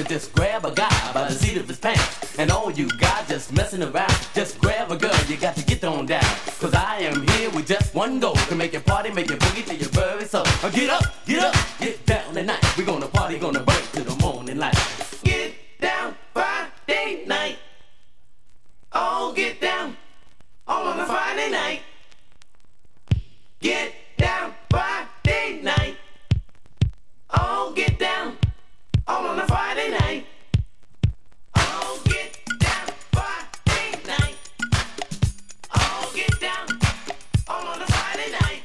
just grab a guy by the seat of his pants. And all you guys just messing around, just grab a girl, you got to get on down. Cause I am here with just one goal, to make you party, make you boogie till your very soul. Get up, get down tonight. We gonna party, gonna break till the morning light. Get down Friday night. Oh, get down all on a Friday night. Get down Friday night. Oh, get down all on a Friday night. Oh, get down Friday night. Oh, get down all on a Friday night.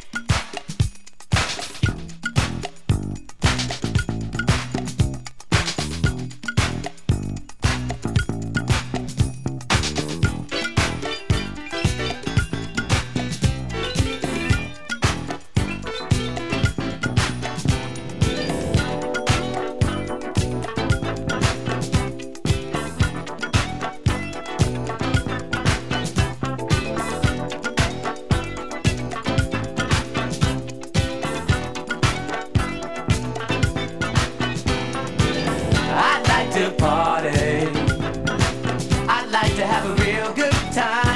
I like to party. I like to have a real good time.